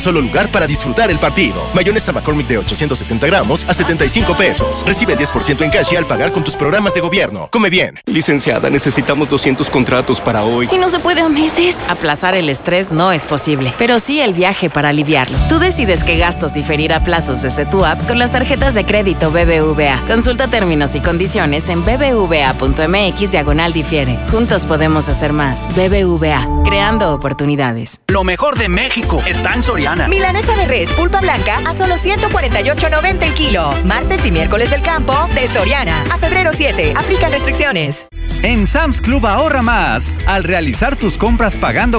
Solo lugar para disfrutar el partido. Mayonesa McCormick de 870 gramos a 75 pesos. Recibe el 10% en cash al pagar con tus programas de gobierno. Come bien. Licenciada, necesitamos 200 contratos para hoy. ¿Y no se puede a meses? Aplazar el estrés no es posible, pero sí el viaje para aliviarlo. Tú decides qué gastos diferir a plazos desde tu app con las tarjetas de crédito BBVA. Consulta términos y condiciones en bbva.mx/difiere. Juntos podemos hacer más. BBVA, creando oportunidades. Lo mejor de México está en Soriana. Milanesa de res pulpa blanca a solo 148.90 el kilo. Martes y miércoles del campo de Soriana. A febrero 7. Aplican restricciones. En Sam's Club ahorra más. Al realizar tus compras pagando